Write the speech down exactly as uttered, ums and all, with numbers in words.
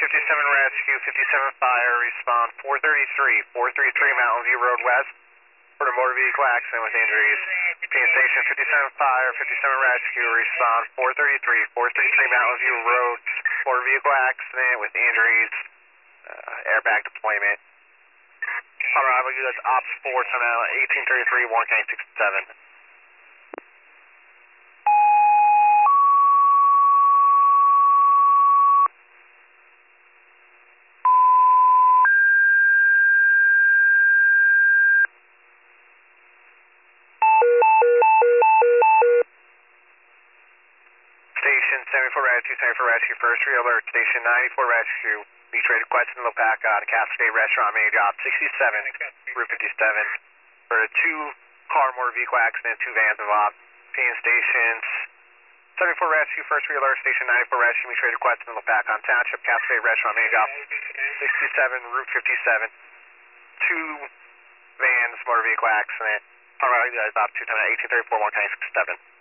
fifty-seven rescue, fifty-seven fire, respond four thirty-three, four thirty-three Mountain View Road West for the motor vehicle accident with injuries. P M Station fifty-seven fire, fifty-seven rescue, respond four thirty-three, four thirty-three Mountain View Road, motor vehicle accident with injuries, uh, airbag deployment. Alright, we'll do that's Ops four, time out eighteen thirty-three, Warren County sixty-seven. Station seventy-four Rescue, seventy-four Rescue, first re-alert. Station ninety-four Rescue, mutual request in Lopaka on Cascade Restaurant, main job sixty-seven, Route fifty-seven. For a two-car motor vehicle accident, two vans involved. P M Stations seventy-four Rescue, first re-alert. Station ninety-four Rescue, mutual request in Lopaka on Township, Cascade Restaurant, main job sixty-seven, Route fifty-seven. Two vans, motor vehicle accident. Alright, guys, Op two, time at eighteen thirty-four, Warren County sixty-seven.